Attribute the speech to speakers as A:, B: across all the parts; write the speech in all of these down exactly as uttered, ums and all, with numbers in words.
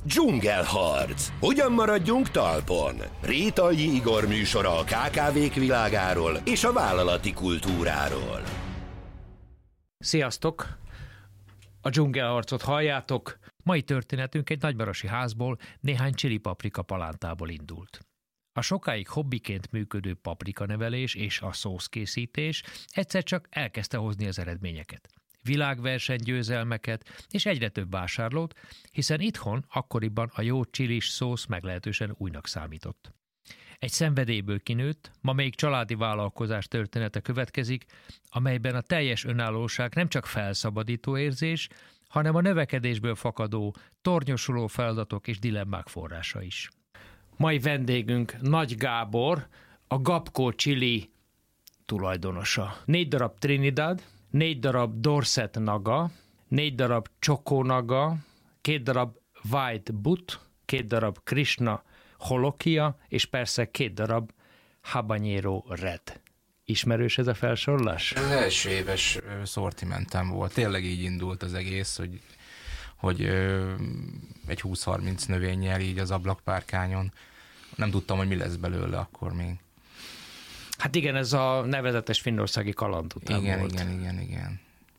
A: Dzsungelharc. Hogyan maradjunk talpon? Rétalji Igor műsora a ká ká vék világáról és a vállalati kultúráról.
B: Sziasztok! A Dzsungelharcot halljátok. Mai történetünk egy nagymarosi házból, néhány csili paprika palántából indult. A sokáig hobbiként működő paprikanevelés és a szószkészítés egyszer csak elkezdte hozni az eredményeket. Világversenygyőzelmeket és egyre több vásárlót, hiszen itthon akkoriban a jó csilis szósz meglehetősen újnak számított. Egy szenvedélyből kinőtt, ma még családi vállalkozás története következik, amelyben a teljes önállóság nem csak felszabadító érzés, hanem a növekedésből fakadó, tornyosuló feladatok és dilemmák forrása is. Mai vendégünk Nagy Gábor, a Gapco Chili tulajdonosa. Négy darab Trinidad, négy darab Dorset Naga, négy darab Choco Naga, két darab White Butte, két darab Krishna Holokia, és persze két darab Habanero Red. Ismerős ez a felsorolás?
C: Az első éves szortimentem volt. Tényleg így indult az egész, hogy, hogy egy húsz-harminc növényel így az ablakpárkányon. Nem tudtam, hogy mi lesz belőle akkor még.
B: Hát igen, ez a nevezetes finnországi kaland után
C: igen,
B: volt.
C: Igen, igen, igen.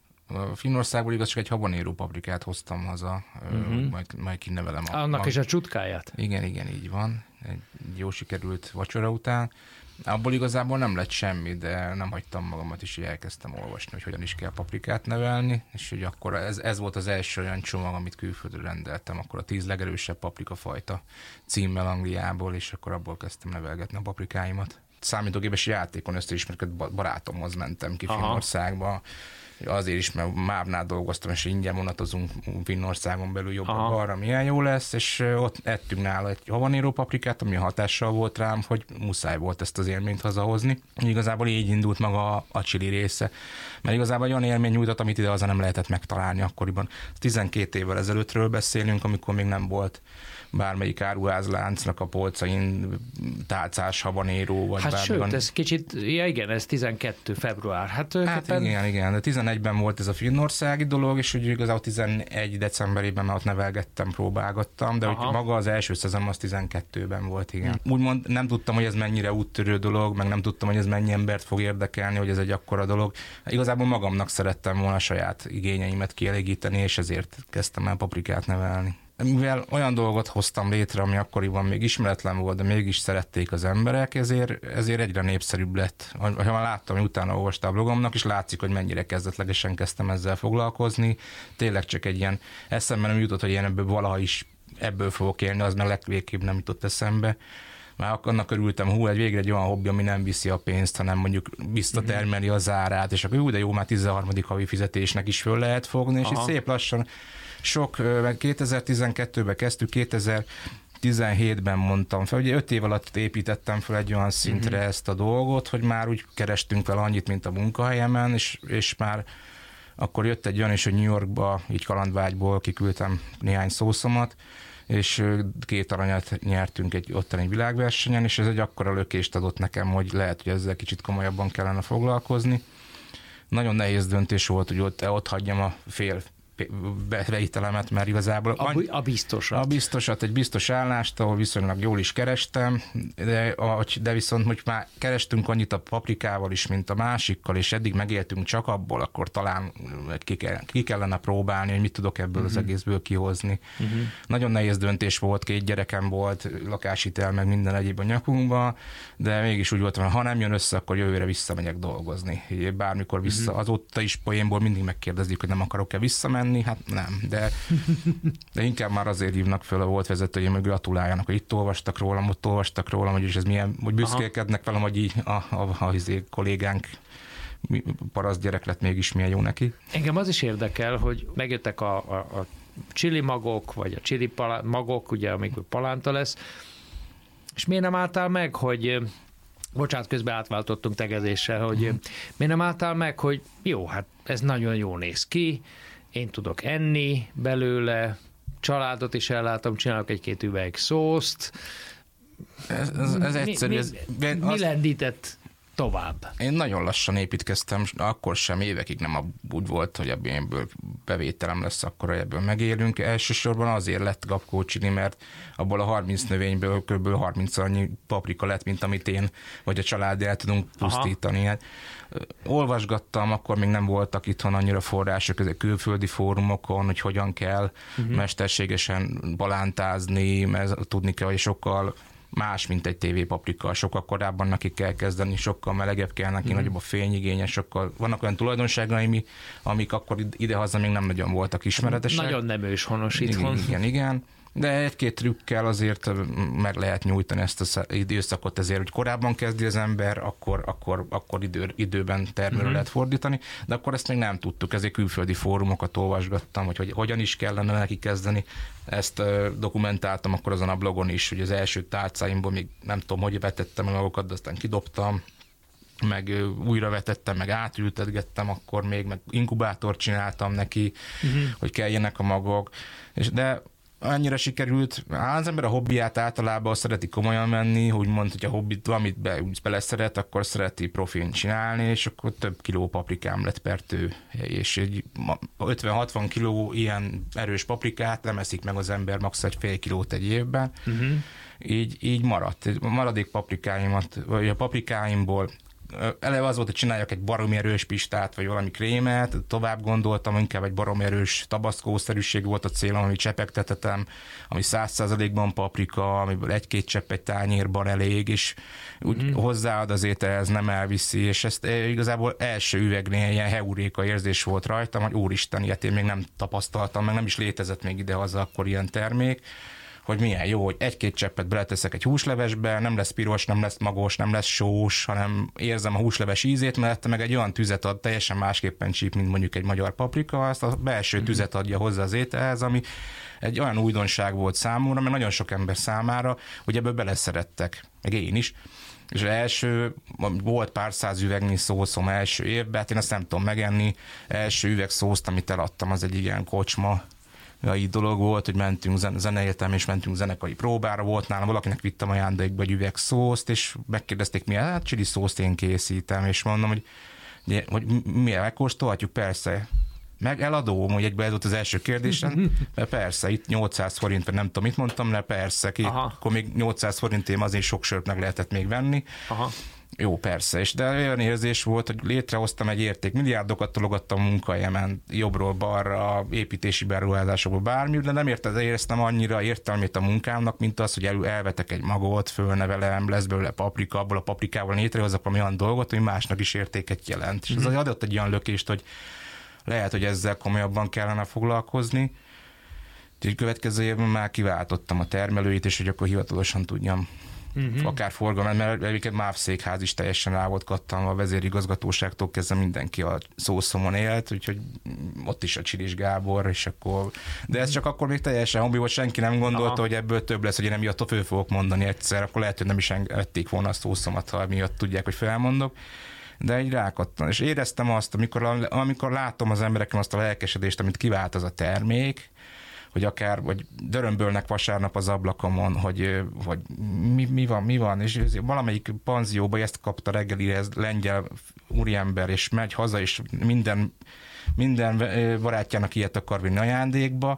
C: A Finnországból igaz, csak egy habanero paprikát hoztam haza, uh-huh. majd, majd kinevelem. A,
B: Annak
C: a,
B: is a csutkáját?
C: Igen, igen, így van. Egy jó sikerült vacsora után. Abból igazából nem lett semmi, de nem hagytam magamat, és elkezdtem olvasni, hogy hogyan is kell paprikát nevelni, és hogy akkor ez, ez volt az első olyan csomag, amit külföldről rendeltem, akkor a tíz legerősebb paprikafajta címmel Angliából, és akkor abból kezdtem nevelgetni a paprikáimat. Számítógépes játékon összeismerkedett barátomhoz mentem ki Finnországba. Azért is, mert mávnál dolgoztam, és ingyen vonatozunk Finnországon belül jobbra-balra, milyen jó lesz, és ott ettünk nála egy habanero paprikát, ami hatással volt rám, hogy muszáj volt ezt az élményt hazahozni. Igazából így indult maga a, a chili része, mert igazából egy olyan élmény nyújtott, amit ide haza nem lehetett megtalálni akkoriban. tizenkét évvel ezelőttről beszélünk, amikor még nem volt bármelyik áruházláncnak a polcain tálcás habanero, vagy
B: hát
C: bármilyen.
B: Sőt, ez kicsit, ja igen, ez tizenkettő február. Hát,
C: hát igen, igen, de tizenegyben volt ez a finnországi dolog, és úgy igazából tizenegy decemberében már ott nevelgettem, próbálgattam, de hogy maga az első szezon az tizenkettőben volt, igen. Hmm. Úgymond nem tudtam, hogy ez mennyire úttörő dolog, meg nem tudtam, hogy ez mennyi embert fog érdekelni, hogy ez egy akkora dolog. Igazából magamnak szerettem volna a saját igényeimet kielégíteni, és ezért kezdtem el paprikát nevelni. Mivel olyan dolgot hoztam létre, ami akkoriban még ismeretlen volt, de mégis szerették az emberek, ezért, ezért egyre népszerűbb lett. Ha már láttam, hogy utána olvastam a blogomnak, és látszik, hogy mennyire kezdetlegesen kezdtem ezzel foglalkozni. Tényleg csak egy ilyen eszembe nem jutott, hogy én ebből valaha is ebből fogok élni, az meg legvégképp nem jutott eszembe. Már annak örültem, hú, egy végre egy olyan hobbi, ami nem viszi a pénzt, hanem mondjuk visszatermeli az árát, és akkor jó, de jó, már tizenharmadik havi fizetésnek is föl lehet fogni, és így szép lassan sok, kétezer-tizenkettőben kezdtük, kétezer-tizenhétben mondtam fel, ugye öt év alatt építettem fel egy olyan szintre uh-huh. ezt a dolgot, hogy már úgy kerestünk fel annyit, mint a munkahelyemen, és, és már akkor jött egy olyan is, hogy New Yorkba, így kalandvágyból kiküldtem néhány szószomat, és két aranyat nyertünk egy ottani világversenyen, és ez egy akkora lökést adott nekem, hogy lehet, hogy ezzel kicsit komolyabban kellene foglalkozni. Nagyon nehéz döntés volt, hogy ott, ott hagyjam a fél bevételemet, mert igazából...
B: A, a biztosat.
C: A biztosat, egy biztos állást, ahol viszonylag jól is kerestem, de, de viszont, hogy már kerestünk annyit a paprikával is, mint a másikkal, és eddig megéltünk csak abból, akkor talán ki, kell, ki kellene próbálni, hogy mit tudok ebből uh-huh. az egészből kihozni. Uh-huh. Nagyon nehéz döntés volt, két gyerekem volt, lakáshitel, meg minden egyéb a nyakunkba, de mégis úgy volt, hogy ha nem jön össze, akkor jövőre visszamegyek dolgozni. Bármikor vissza, uh-huh. azóta is poénból mindig megkérdezik, hogy nem akarok-e visszamenni, hát nem, de, de inkább már azért hívnak föl a volt vezetőim, hogy gratuláljanak, hogy itt olvastak rólam, ott olvastak rólam, hogy is ez milyen, hogy büszkélkednek velem, hogy így a, a, a, a kollégánk paraszt gyerek lett, mégis milyen jó neki.
B: Engem az is érdekel, hogy megjöttek a, a, a chili magok, vagy a chili palá- magok, ugye, amikor palánta lesz, és miért nem álltál meg, hogy bocsánat, közben átváltottunk tegezéssel, hogy mm. miért nem álltál meg, hogy jó, hát ez nagyon jól néz ki, én tudok enni belőle, családot is ellátom, csinálok egy-két üveg szószt.
C: Ez, ez, ez egyszerű.
B: Mi,
C: ez,
B: mi, mi
C: azt...
B: lendített tovább?
C: Én nagyon lassan építkeztem, akkor sem, évekig nem úgy volt, hogy ebből bevételem lesz, akkor ebből megélünk. Elsősorban azért lett Gabkó Chili, mert abból a harminc növényből kb. harminc annyi paprika lett, mint amit én vagy a család el tudunk pusztítani. Hát, olvasgattam, akkor még nem voltak itthon annyira források, ezek külföldi fórumokon, hogy hogyan kell uh-huh. mesterségesen balántázni, mert tudni kell, hogy sokkal más, mint egy tévépaprika. Sokkal korábban neki kell kezdeni, sokkal melegebb kell neki, mm. nagyobb a fényigénye, sokkal vannak olyan tulajdonságai, amik akkor idehaza még nem nagyon voltak ismeretesek.
B: Nagyon nem őshonos itthon.
C: Igen, igen, igen. De egy-két trükkel azért meg lehet nyújtani ezt az időszakot, ezért, hogy korábban kezdi az ember, akkor, akkor, akkor idő, időben termelő mm-hmm. lehet fordítani, de akkor ezt még nem tudtuk, ezért külföldi fórumokat olvasgattam, hogy, hogy hogyan is kellene neki kezdeni. Ezt uh, dokumentáltam akkor azon a blogon is, hogy az első tálcáimból még nem tudom, hogy vetettem el magukat, de aztán kidobtam, meg uh, újra vetettem, meg átültetgettem, akkor még meg inkubátort csináltam neki, mm-hmm. hogy keljenek a magok, és de annyira sikerült. Az ember a hobbiát általában szereti komolyan menni, úgymond, hogy a hobbit, amit be, úgy beleszeret, akkor szereti profin csinálni, és akkor több kiló paprikám lett per tő. És egy ötven-hatvan kiló ilyen erős paprikát nem eszik meg az ember max. Egy fél kilót egy évben. Uh-huh. Így, így maradt. A maradék paprikáimat, vagy a paprikáimból eleve az volt, hogy csináljak egy baromi erős pistát, vagy valami krémet, tovább gondoltam, inkább egy baromi erős tabaszkószerűség volt a célom, amit csepegtetetem, ami száz százalékban paprika, amiből egy-két csepp egy tányérban elég, és úgy mm. hozzáad az ételhez, nem elviszi, és ezt igazából első üvegnél ilyen heuréka érzés volt rajtam, hogy úristen, ilyet én még nem tapasztaltam, meg nem is létezett még idehaza akkor ilyen termék, hogy milyen jó, hogy egy-két cseppet beleteszek egy húslevesbe, nem lesz piros, nem lesz magos, nem lesz sós, hanem érzem a húsleves ízét, mellette meg egy olyan tüzet ad, teljesen másképpen csíp, mint mondjuk egy magyar paprika, azt a belső tüzet adja hozzá az ételhez, ami egy olyan újdonság volt számomra, mert nagyon sok ember számára, hogy ebből beleszerettek, meg én is. És az első, volt pár száz üvegnyi szószom első évben, hát én azt nem tudom megenni, első üveg szószt, amit eladtam, az egy ilyen kocsma, így dolog volt, hogy mentünk zeneértelm, és mentünk zenekari próbára, volt nálam, valakinek vittem ajándékba egy üveg szószt, és megkérdezték, milyen, hát chili szószt én készítem, és mondom, hogy, hogy milyen, megkóstolhatjuk, persze. Meg eladó, hogy egyben ez volt az első kérdésem, mert persze, itt nyolcszáz forint, vagy nem tudom, mit mondtam, de persze, ki, akkor még nyolcszáz forintért azért sok sört meg lehetett még venni. Aha. Jó, persze, és de olyan érzés volt, hogy létrehoztam egy érték, milliárdokat tologattam a munkahelyemen, jobbról balra, építési beruházásokból bármi, de nem érted, éreztem annyira értelmét a munkámnak, mint az, hogy el, elvetek egy magot, fölnevelem, lesz belőle paprika, abból a paprikával létrehozok valami olyan dolgot, hogy másnak is értéket jelent. Mm-hmm. És ez adott egy olyan lökést, hogy lehet, hogy ezzel komolyabban kellene foglalkozni. Úgyhogy következő évben már kiváltottam a termelőit, és hogy akkor hivatalosan tudjam Uh-huh. akár forgalom, mert egyébként MÁV székház is teljesen rá volt kattanva, a vezérigazgatóságtól kezdve mindenki a szószomon élt, úgyhogy ott is a Csilis Gábor, és akkor, de ez csak akkor még teljesen hobbi volt, senki nem gondolta, Aha. hogy ebből több lesz, hogy én emiatt föl fogok mondani egyszer, akkor lehet, hogy nem is engedték volna a szószomat, ha miatt tudják, hogy felmondok. De egy rákattan. És éreztem azt, amikor, amikor látom az embereken azt a lelkesedést, amit kivált az a termék, hogy akár, vagy dörömbölnek vasárnap az ablakomon, hogy, hogy mi, mi van, mi van, és valamelyik panzióba ezt kapta reggelihez lengyel úriember, és megy haza, és minden, minden barátjának ilyet akar vinni ajándékba,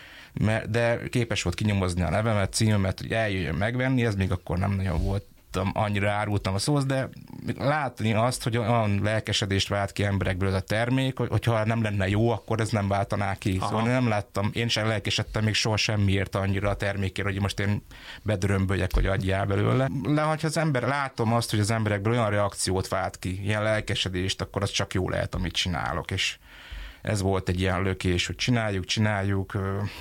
C: de képes volt kinyomozni a nevemet, címemet, hogy eljöjjön megvenni, ez még akkor nem nagyon volt, annyira árultam a szósz, de látni azt, hogy olyan lelkesedést vált ki emberekből ez a termék, hogy, hogyha nem lenne jó, akkor ez nem váltaná ki. Aha. Szóval nem láttam, én sem lelkesedtem még soha semmiért annyira a termékért, hogy most én bedörömböljek, hogy adjál belőle. De ha az ember, látom azt, hogy az emberekből olyan reakciót vált ki, ilyen lelkesedést, akkor az csak jó lehet, amit csinálok, és ez volt egy ilyen lökés, hogy csináljuk, csináljuk,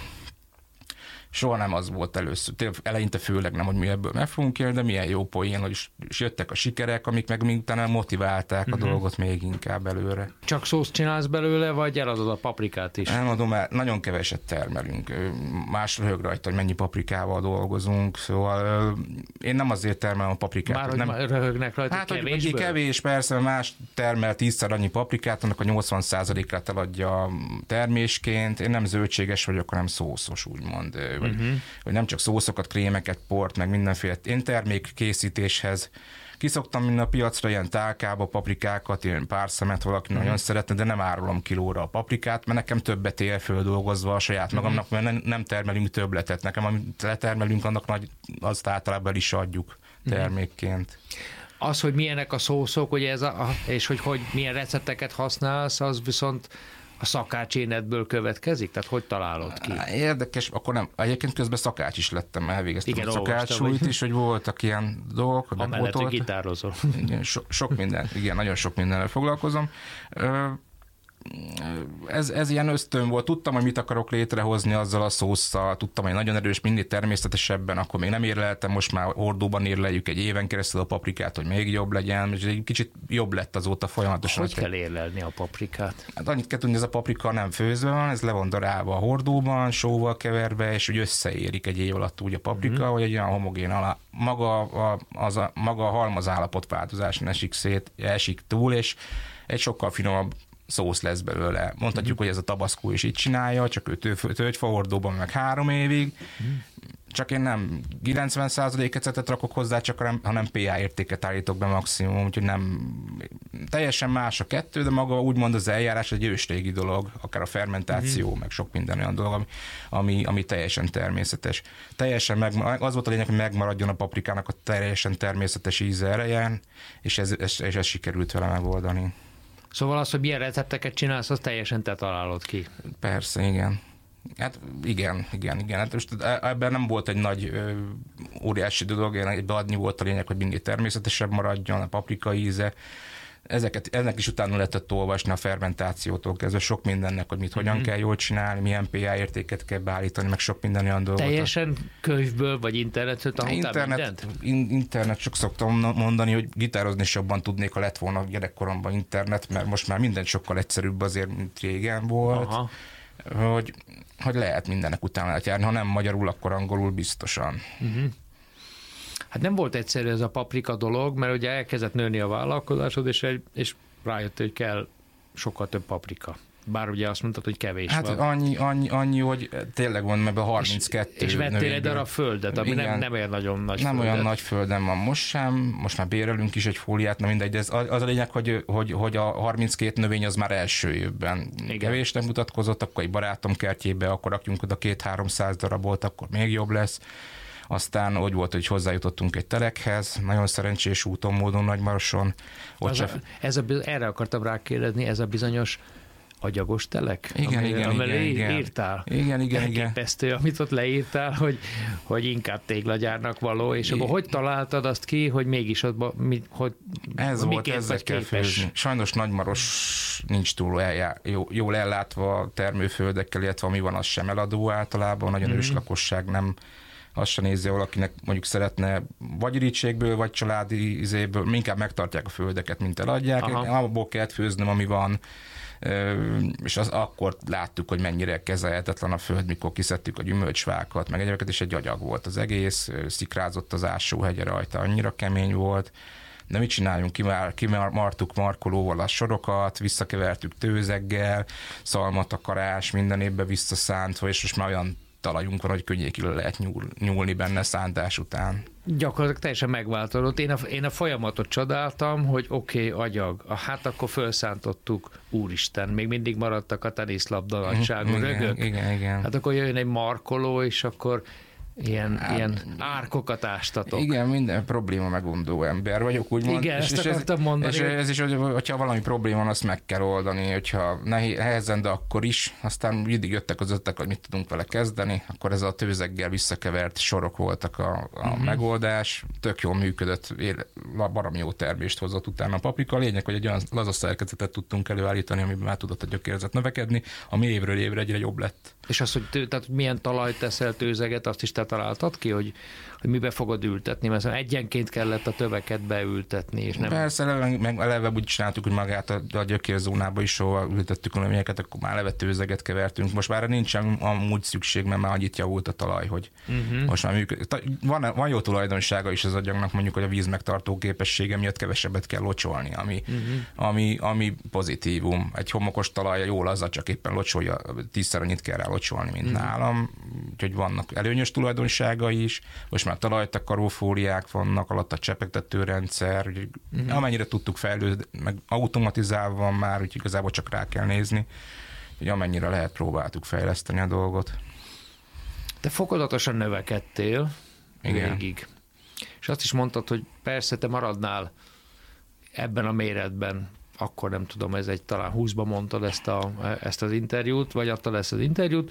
C: soha nem az volt először. Tényleg eleinte főleg nem, hogy mi ebből meg fogunk élni, de milyen jó poén, hogy is jöttek a sikerek, amik meg még utána motiválták uh-huh. a dolgot még inkább előre.
B: Csak szószt csinálsz belőle, vagy eladod a paprikát is?
C: Nem adom el, nagyon keveset termelünk. Más röhög rajta, hogy mennyi paprikával dolgozunk, szóval én nem azért termelem a paprikát.
B: Már
C: nem
B: hogy röhögnek rajta
C: hát,
B: kevésből?
C: Hogy kevés, persze, más termel tízszer annyi paprikát, annak a nyolcvan százalékát eladja termésként. Én nem zöldséges vagyok, hanem szószos, úgymond. hogy, uh-huh. hogy nem csak szószokat, krémeket, port, meg mindenféle éntermék készítéshez. Kiszoktam minden a piacra ilyen tálkába paprikákat, ilyen pár szemet valaki uh-huh. nagyon szeretne, de nem árulom kilóra a paprikát, mert nekem többet ér földolgozva a saját magamnak, mert nem, nem termelünk többletet. Nekem, amit letermelünk, annak nagy, azt általában is adjuk termékként.
B: Az, hogy milyenek a szószok, ugye ez a, és hogy, hogy milyen recepteket használsz, az viszont a szakácsénetből következik? Tehát hogy találod ki?
C: Érdekes, akkor nem. Egyébként közben szakács is lettem, elvégeztem igen, a szakácsúlyt is, hogy voltak ilyen dolgok.
B: Amellett, hogy gitározol.
C: Igen, so, sok minden, igen, nagyon sok mindennel foglalkozom. Ez, ez ilyen ösztön volt. Tudtam, hogy mit akarok létrehozni azzal a szósszal, tudtam, hogy nagyon erős, mindig természetesebben, akkor még nem érleltem, most már hordóban érleljük egy éven keresztül a paprikát, hogy még jobb legyen, és egy kicsit jobb lett azóta folyamatosan.
B: Hogy kell érlelni a paprikát?
C: Hát annyit kell tudni, ez a paprika nem főzve van, ez le van darálva a hordóban, sóval keverve, és úgy összeérik egy év alatt úgy a paprika, mm-hmm. hogy egy olyan homogén alá, maga a, az a, maga a halmaz állapotvátozáson esik szét, esik túl, és egy sokkal finomabb szósz lesz belőle. Mondhatjuk, mm. hogy ez a tabaszkó is így csinálja, csak ő tölgyfahordóban meg három évig, mm. csak én nem kilencven százalék ecetet rakok hozzá, csak hanem pé á értéket állítok be maximum, úgyhogy nem teljesen más a kettő, de maga úgymond az eljárás egy ősrégi dolog, akár a fermentáció, mm. meg sok minden olyan dolog, ami, ami, ami teljesen természetes. Teljesen meg, az volt a lényeg, hogy megmaradjon a paprikának a teljesen természetes íze erejen, és ez, ez, és ez sikerült vele megoldani.
B: Szóval az, hogy milyen recepteket csinálsz, az teljesen te találod ki.
C: Persze, igen. Hát igen, igen, igen. Hát most ebben nem volt egy nagy ö, óriási dolog, egy beadni volt a lényeg, hogy mindig természetesebb maradjon, a paprika íze. Ezeket, ennek is utána lehetett olvasni a fermentációtól kezdve sok mindennek, hogy mit hogyan mm-hmm. kell jól csinálni, milyen pé á értéket kell beállítani, meg sok minden olyan dolgot.
B: Teljesen könyvből vagy internetről tanultál
C: internet,
B: mindent?
C: In, internet, csak szoktam mondani, hogy gitározni is jobban tudnék, ha lett volna gyerekkoromban internet, mert most már minden sokkal egyszerűbb azért, mint régen volt. Aha. Hogy, hogy lehet mindennek utána lehet járni, ha nem magyarul, akkor angolul biztosan. Mm-hmm.
B: Hát nem volt egyszerű ez a paprika dolog, mert ugye elkezdett nőni a vállalkozásod, és, egy, és rájött, hogy kell sokkal több paprika. Bár ugye azt mondtad, hogy kevés
C: hát
B: van.
C: annyi, annyi, annyi, hogy tényleg van, mert a harminckettő.
B: És, és vettél egy darab földet, ami nem, nem olyan nagyon nagy
C: Nem
B: földet.
C: olyan nagy földem van most sem, most már bérelünk is egy fóliát, na mindegy, de ez az a lényeg, hogy, hogy, hogy a harminckét növény az már első évben igen. kevésnek mutatkozott, akkor egy barátom kertjébe, akkor rakjunk oda két-háromszáz darabot, akkor még jobb lesz. Aztán úgy volt, hogy hozzájutottunk egy telekhez, nagyon szerencsés úton, módon Nagymaroson.
B: Ott a, ez a, erre akartam rákérdezni, ez a bizonyos agyagos telek?
C: Igen, amely, igen,
B: igen,
C: igen.
B: írtál?
C: Igen, igen, igen.
B: Elképesztő, amit ott leírtál, hogy, hogy inkább téglagyárnak való, és akkor hogy találtad azt ki, hogy mégis ott, mi, hogy
C: ez volt, ezzel kell főzni. Sajnos Nagymaros nincs túl eljá, jó, jól ellátva termőföldekkel, illetve ami van, az sem eladó általában, nagyon mm-hmm. őslakosság nem azt se nézi, valakinek mondjuk szeretne vagy irítségből, vagy családi izéből, inkább megtartják a földeket, mint eladják. Abból kellett főznöm, ami van, és az akkor láttuk, hogy mennyire kezelhetetlen a föld, mikor kiszedtük a gyümölcsfákat, meg egyébként is egy agyag volt az egész, szikrázott az ásóhegye rajta, annyira kemény volt. De mit csináljunk? Kimár, kimartuk markolóval a sorokat, visszakevertük tőzeggel, szalmatakarás, minden évben visszaszántva, és most már olyan talajunk van, hogy könnyékig lehet nyúl, nyúlni benne szántás után. Gyakorlatilag
B: teljesen megváltozott. Én a, én a folyamatot csodáltam, hogy oké, okay, agyag, hát akkor felszántottuk, úristen, még mindig maradtak a teniszlabda nagyságú rögök.
C: Igen, igen.
B: Hát akkor jön egy markoló, és akkor ilyen, hát, ilyen árkokat ástatok.
C: Igen, minden probléma megoldó ember vagyok, úgymond.
B: Igen,
C: és,
B: ezt
C: és
B: akartam
C: ez,
B: mondani.
C: És ez is, hogy, hogyha valami probléma van, azt meg kell oldani, hogyha nehezen, de akkor is. Aztán mindig jöttek az ötletek, hogy mit tudunk vele kezdeni, akkor ez a tőzeggel visszakevert sorok voltak a, a uh-huh. megoldás. Tök jól működött, baromi jó termést hozott utána a paprika. A lényeg, hogy egy olyan laza szerkezetet tudtunk előállítani, amiben már tudott a gyökérzet növekedni, ami évről évre egyre jobb lett.
B: És az, hogy tő, tehát milyen talajt teszel, tőzeget, azt is te te találtad ki, hogy, hogy mibe fogod ültetni, mert egyenként kellett a töveket beültetni, és nem...
C: Persze, eleve, meg eleve úgy csináltuk, hogy magát a, a gyökérzónába is, ahol ültettük a növényeket, akkor már eleve tőzeget kevertünk. Most már nincsen amúgy szükség, mert már annyit javult a talaj, hogy uh-huh. most már működik. Van, van jó tulajdonsága is az agyagnak, mondjuk, hogy a víz megtartó képessége miatt kevesebbet kell locsolni, ami, uh-huh. ami, ami pozitívum. Egy homokos talaj jól azzal csak éppen locsolja, tízszer annyit kell rá locsolni, mint uh-huh. nálam. Úgyhogy vannak előnyös tulajdonságai is. Most már talajtakaró fóliák vannak, alatt a csepegtető rendszer, úgyhogy uh-huh. amennyire tudtuk fejlődni, meg automatizálva van már, úgyhogy igazából csak rá kell nézni, hogy amennyire lehet próbáltuk fejleszteni a dolgot.
B: Te fokozatosan növekedtél
C: Igen.
B: végig. És azt is mondtad, hogy persze te maradnál ebben a méretben, akkor nem tudom, ez egy talán húszban mondtad ezt, a, ezt az interjút, vagy adtad ezt az interjút,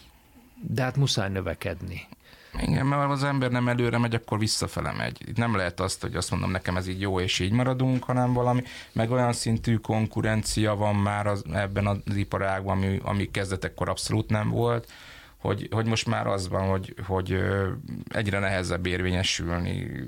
B: de hát muszáj növekedni.
C: Igen, mert az ember nem előre megy, akkor visszafele megy. Itt nem lehet azt, hogy azt mondom, nekem ez így jó, és így maradunk, hanem valami, meg olyan szintű konkurencia van már az, ebben az iparágban, ami, ami kezdetekkor abszolút nem volt, hogy, hogy most már az van, hogy, hogy egyre nehezebb érvényesülni.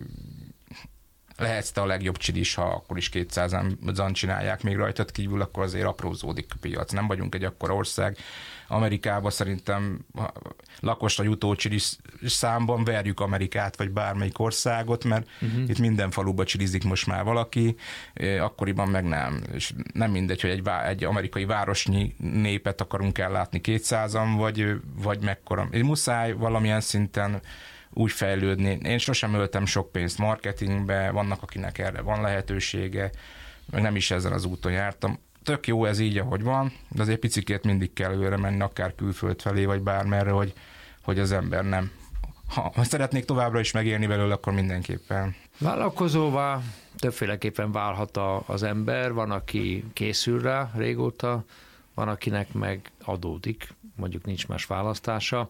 C: Lehetsz te a legjobb csilis, ha akkor is kétszázan csinálják még rajtad kívül, akkor azért aprózódik a piac. Nem vagyunk egy akkora ország. Amerikában szerintem lakosra jutó csilis számban verjük Amerikát, vagy bármelyik országot, mert uh-huh. itt minden faluba csilizik most már valaki, akkoriban meg nem. És nem mindegy, hogy egy, egy amerikai városnyi népet akarunk ellátni kétszázan, vagy, vagy mekkora. Muszáj valamilyen szinten úgy fejlődni. Én sosem öltem sok pénzt marketingbe, vannak, akinek erre van lehetősége, meg nem is ezen az úton jártam. Tök jó ez így, ahogy van, de azért picikét mindig kell előre menni, akár külföld felé, vagy bármerre, hogy, hogy az ember nem. Ha szeretnék továbbra is megélni belőle, akkor mindenképpen.
B: Vállalkozóvá többféleképpen válhat a, az ember, van, aki készül rá régóta, van, akinek meg adódik, mondjuk nincs más választása.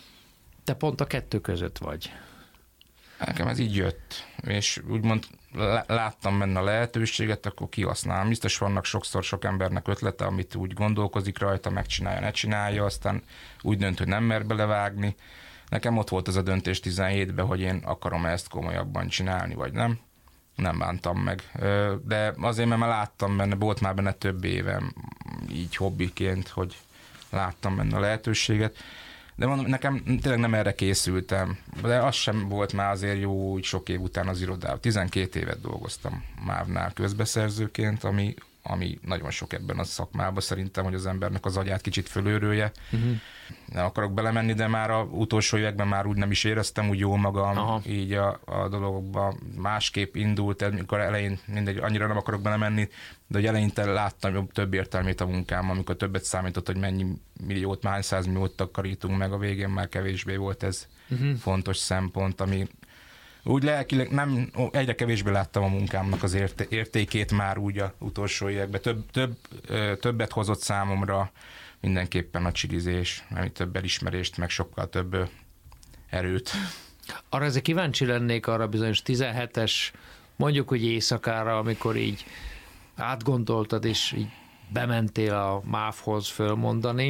B: Te pont a kettő között vagy.
C: Nekem ez így jött, és úgymond láttam benne a lehetőséget, akkor kihasználom. Biztos vannak sokszor sok embernek ötlete, amit úgy gondolkozik rajta, megcsinálja, ne csinálja, aztán úgy dönt, hogy nem mer belevágni. Nekem ott volt az a döntés tizenhétben, hogy én akarom ezt komolyabban csinálni, vagy nem. Nem bántam meg. De azért, mert már láttam benne, volt már benne több évem, így hobbiként, hogy láttam benne a lehetőséget. De mondom, nekem tényleg nem erre készültem, de az sem volt már azért jó, úgy sok év után az irodában. tizenkét évet dolgoztam MÁV-nál közbeszerzőként, ami, ami nagyon sok ebben a szakmában szerintem, hogy az embernek az agyát kicsit fölőrölje. Uh-huh. Nem akarok belemenni, de már az utolsó években már úgy nem is éreztem úgy jól magam, aha. így a, a dologban másképp indult, amikor elején mindegy, annyira nem akarok belemenni, de hogy eleinte láttam több értelmét a munkám, amikor többet számított, hogy mennyi milliót, hány százmilliót takarítunk meg, a végén már kevésbé volt ez uh-huh. fontos szempont, ami úgy lelkileg nem, egyre kevésbé láttam a munkámnak az érté, értékét már úgy az utolsó években. Több, több, többet hozott számomra mindenképpen a csilizés, ami több elismerést, meg sokkal több erőt.
B: Arra ezért kíváncsi lennék arra bizonyos tizenhetes, mondjuk, hogy éjszakára, amikor így átgondoltad, és így bementél a MÁV-hoz fölmondani,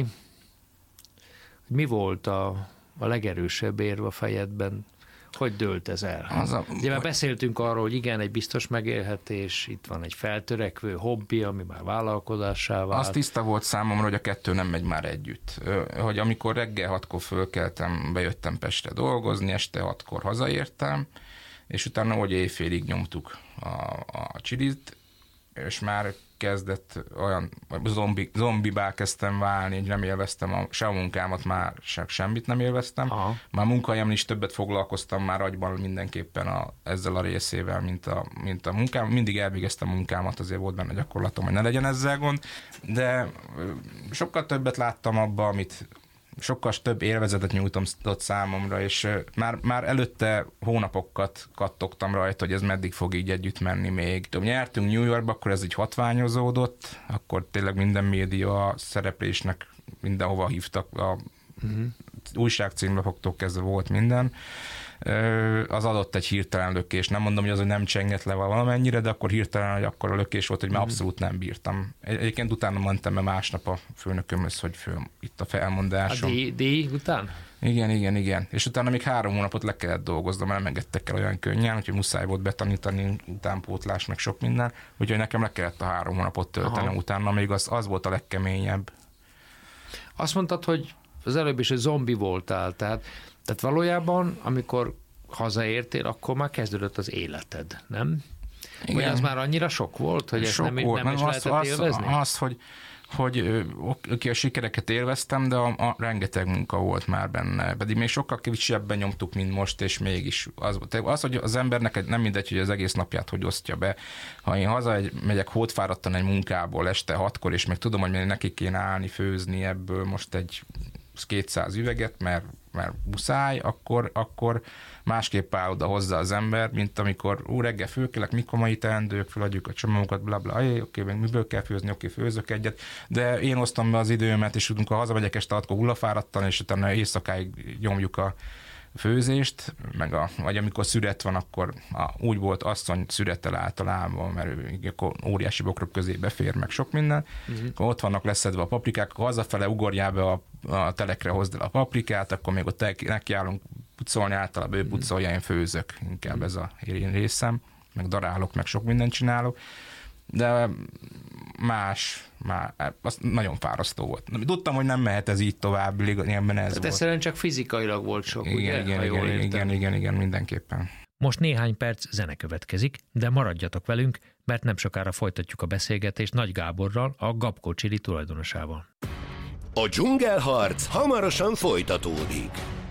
B: hogy mi volt a, a legerősebb érv a fejedben, hogy dőlt ez el? Az a, Ugye már beszéltünk arról, hogy igen, egy biztos megélhetés, itt van egy feltörekvő hobbi, ami már vállalkozássá vált.
C: Az tiszta volt számomra, hogy a kettő nem megy már együtt. Hogy amikor reggel hatkor fölkeltem, bejöttem Pestre dolgozni, este hatkor hazaértem, és utána, hogy éjfélig nyomtuk a, a csilit, és már kezdett olyan, zombi, zombibá kezdtem válni, így nem élveztem a, se a munkámat, már se, semmit nem élveztem. Aha. Már munkahelyemen is többet foglalkoztam már agyban mindenképpen a, ezzel a részével, mint a, mint a munkám. Mindig elvégeztem a munkámat, azért volt benne gyakorlatom, hogy ne legyen ezzel gond, de sokkal többet láttam abba, amit sokkal több élvezetet nyújtott számomra, és már, már előtte hónapokat kattogtam rajta, hogy ez meddig fog így együtt menni még. Tudom, nyertünk New Yorkba, akkor ez így hatványozódott, akkor tényleg minden média szereplésnek mindenhova hívtak, a uh-huh. újságcímlapoktól kezdve volt minden, az adott egy hirtelen lökés. Nem mondom, hogy az, hogy nem csengett le valamennyire, de akkor hirtelen, hogy akkor a lökés volt, hogy már abszolút nem bírtam. Egyébként utána mondtam be másnap a főnökömhöz, hogy föl, itt a felmondásom.
B: A díj után?
C: Igen, igen, igen. És utána még három hónapot le kellett dolgoznom, mert nem engedtek el olyan könnyen, úgyhogy muszáj volt betanítani, utánpótlás, meg sok minden. Úgyhogy nekem le kellett a három hónapot töltenem. Aha. Utána még az, az volt a legkeményebb.
B: Azt mondtad, hogy az előbb is, hogy zombi voltál, tehát, tehát valójában, amikor hazaértél, akkor már kezdődött az életed, nem? Igen. Vagy az már annyira sok volt, hogy ezt nem,
C: volt.
B: nem is
C: azt,
B: lehetett élvezni?
C: Az, az, hogy hogy oké, a sikereket élveztem, de a, a rengeteg munka volt már benne. Pedig még sokkal kevésbben nyomtuk, mint most, és mégis az, az, hogy az embernek nem mindegy, hogy az egész napját hogy osztja be. Ha én haza megyek hótfáradtan egy munkából este hatkor, és meg tudom, hogy még neki kéne állni, főzni ebből most egy kétszáz üveget, mert, mert muszáj, akkor, akkor másképp áll oda hozzá az ember, mint amikor ú, reggel fölkelek, mikor mai teendők, feladjuk a csomagokat, blabla, oké, okay, miből kell főzni, oké, okay, főzök egyet, de én osztom be az időmet, és tudunk, ha hazamegyek este hatkor hullafáradtan, és utána éjszakáig nyomjuk a főzést, meg a, vagy amikor szüret van, akkor a, úgy volt asszony szürettel általában, mert ő akkor óriási bokrok közé befér, meg sok minden. Uh-huh. Akkor ott vannak leszedve a paprikák, akkor hazafele ugorjál be a, a telekre, hozd el a paprikát, akkor még ott nekiállunk pucolni, általában ő pucolja, én főzök, inkább uh-huh. ez a én részem, meg darálok, meg sok mindent csinálok. De más, már, az nagyon fárasztó volt. Tudtam, hogy nem mehet ez így tovább, ilyenben ez volt.
B: Egyszerűen csak fizikailag volt sok,
C: igen,
B: ugye?
C: Igen, igen, igen, igen, igen, igen, mindenképpen.
B: Most néhány perc zene következik, de maradjatok velünk, mert nem sokára folytatjuk a beszélgetést Nagy Gáborral, a Gabko Chili tulajdonosával.
A: A dzsungelharc hamarosan folytatódik.